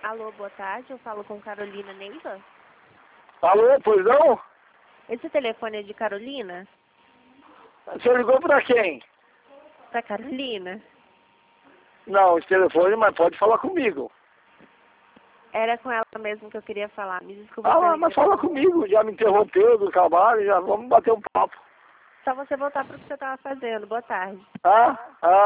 Alô, boa tarde. Eu falo com Carolina Neiva. Alô, pois não? Esse telefone é de Carolina? Você ligou pra quem? Pra Carolina? Não, esse telefone, mas pode falar comigo. Era com ela mesmo que eu queria falar. Me desculpa. Mas fala comigo, já me interrompeu do trabalho, já vamos bater um papo. Só você voltar para o que você estava fazendo. Boa tarde. Ah,